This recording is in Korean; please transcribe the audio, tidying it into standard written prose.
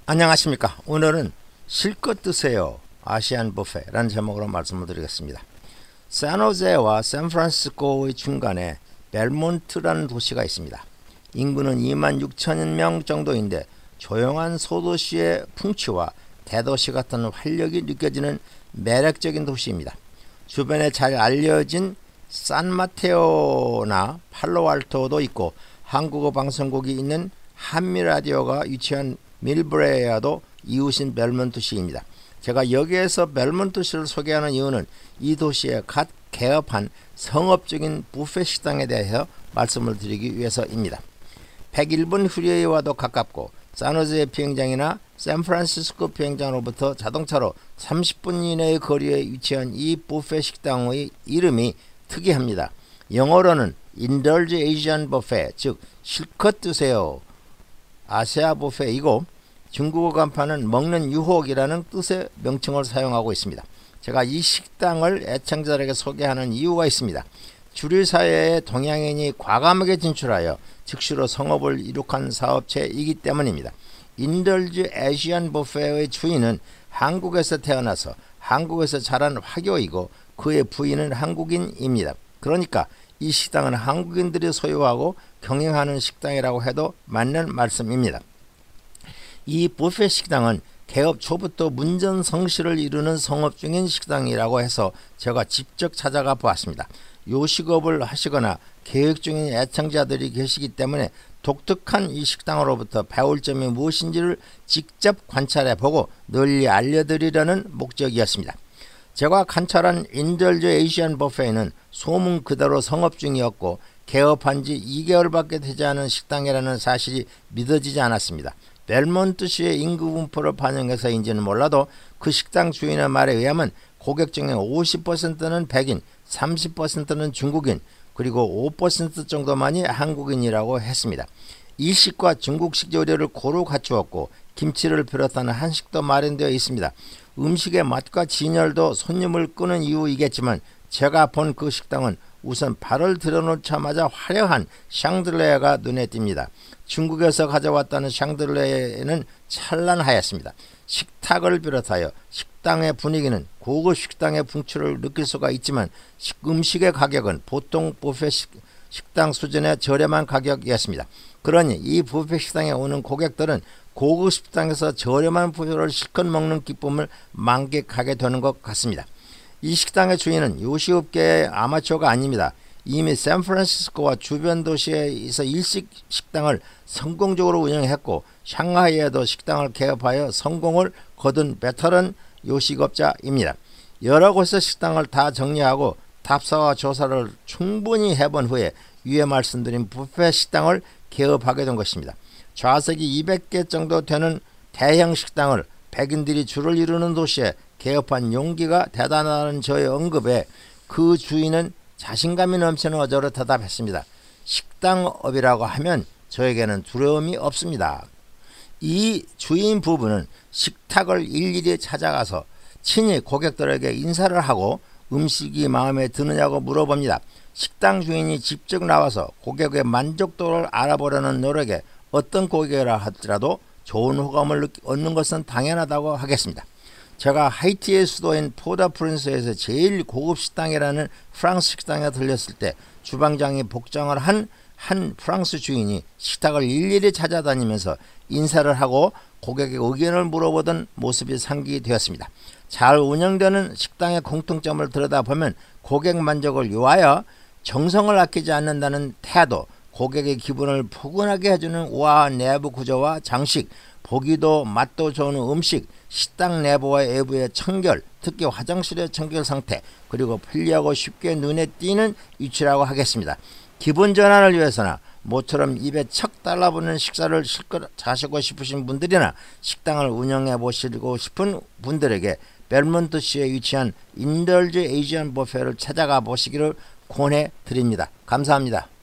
안녕하십니까. 오늘은 실컷 드세요 아시안 뷔페라는 제목으로 말씀을 드리겠습니다. 샌호제와 샌프란시스코의 중간에 벨몬트라는 도시가 있습니다. 인구는 26,000명 정도인데 조용한 소도시의 풍치와 대도시 같은 활력이 느껴지는 매력적인 도시입니다. 주변에 잘 알려진 산마테오나 팔로알토도 있고 한국어 방송국이 있는 한미라디오가 위치한 밀브레야도 이웃인 벨몬트시입니다. 제가 여기에서 벨몬트시를 소개하는 이유는 이 도시에 갓 개업한 성업적인 뷔페 식당에 대해서 말씀을 드리기 위해서입니다. 101번 프리웨이와도 가깝고 샌호제 비행장이나 샌프란시스코 비행장으로부터 자동차로 30분 이내의 거리에 위치한 이 뷔페 식당의 이름이 특이합니다. 영어로는 Indulge Asian Buffet, 즉 실컷 드세요 아시아 뷔페이고 중국어 간판은 먹는 유혹이라는 뜻의 명칭을 사용하고 있습니다. 제가 이 식당을 애청자들에게 소개하는 이유가 있습니다. 주류 사회에 동양인이 과감하게 진출하여 즉시로 성업을 이룩한 사업체이기 때문입니다. 인덜즈 아시안 뷔페의 주인은 한국에서 태어나서 한국에서 자란 화교이고 그의 부인은 한국인입니다. 그러니까 이 식당은 한국인들이 소유하고 경영하는 식당이라고 해도 맞는 말씀입니다. 이 뷔페 식당은 개업 초부터 문전성시를 이루는 성업 중인 식당이라고 해서 제가 직접 찾아가 보았습니다. 요식업을 하시거나 계획 중인 애청자들이 계시기 때문에 독특한 이 식당으로부터 배울 점이 무엇인지를 직접 관찰해 보고 널리 알려드리려는 목적이었습니다. 제가 관찰한 인덜즈 아시안 뷔페는 소문 그대로 성업 중이었고 개업한 지 2개월밖에 되지 않은 식당이라는 사실이 믿어지지 않았습니다. 벨몬트시의 인구 분포를 반영해서인지는 몰라도 그 식당 주인의 말에 의하면 고객 중에 50%는 백인, 30%는 중국인, 그리고 5% 정도만이 한국인이라고 했습니다. 일식과 중국식 요리를 고루 갖추었고 김치를 비롯한 한식도 마련되어 있습니다. 음식의 맛과 진열도 손님을 끄는 이유이겠지만 제가 본 그 식당은 우선 발을 들여놓자마자 화려한 샹들레가 눈에 띕니다. 중국에서 가져왔다는 샹들레는 찬란하였습니다. 식탁을 비롯하여 식당의 분위기는 고급 식당의 풍취를 느낄 수가 있지만 음식의 가격은 보통 뷔페 식당 수준의 저렴한 가격이었습니다. 그러니 이 뷔페 식당에 오는 고객들은 고급 식당에서 저렴한 뷔페를 실컷 먹는 기쁨을 만끽하게 되는 것 같습니다. 이 식당의 주인은 요식업계의 아마추어가 아닙니다. 이미 샌프란시스코와 주변 도시에서 일식 식당을 성공적으로 운영했고 샹하이에도 식당을 개업하여 성공을 거둔 베테랑 요식업자입니다. 여러 곳의 식당을 다 정리하고 답사와 조사를 충분히 해본 후에 위에 말씀드린 뷔페 식당을 개업하게 된 것입니다. 좌석이 200개 정도 되는 대형 식당을 백인들이 줄을 이루는 도시에 개업한 용기가 대단하다는 저의 언급에 그 주인은 자신감이 넘치는 어조로 대답했습니다. 식당업이라고 하면 저에게는 두려움이 없습니다. 이 주인 부부는 식탁을 일일이 찾아가서 친히 고객들에게 인사를 하고 음식이 마음에 드느냐고 물어봅니다. 식당 주인이 직접 나와서 고객의 만족도를 알아보려는 노력에 어떤 고객이라 하더라도 좋은 호감을 얻는 것은 당연하다고 하겠습니다. 제가 하이티의 수도인 포르토프린스에서 제일 고급 식당이라는 프랑스 식당에 들렸을 때 주방장이 복장을 한 프랑스 주인이 식탁을 일일이 찾아다니면서 인사를 하고 고객의 의견을 물어보던 모습이 상기되었습니다. 잘 운영되는 식당의 공통점을 들여다보면 고객 만족을 위하여 정성을 아끼지 않는다는 태도, 고객의 기분을 포근하게 해주는 우아한 내부 구조와 장식, 보기도 맛도 좋은 음식, 식당 내부와 외부의 청결, 특히 화장실의 청결 상태, 그리고 편리하고 쉽게 눈에 띄는 위치라고 하겠습니다. 기분 전환을 위해서나 모처럼 입에 척 달라붙는 식사를 실컷 하시고 싶으신 분들이나 식당을 운영해 보시고 싶은 분들에게 벨몬트시에 위치한 인덜즈 아시안 뷔페를 찾아가 보시기를 권해 드립니다. 감사합니다.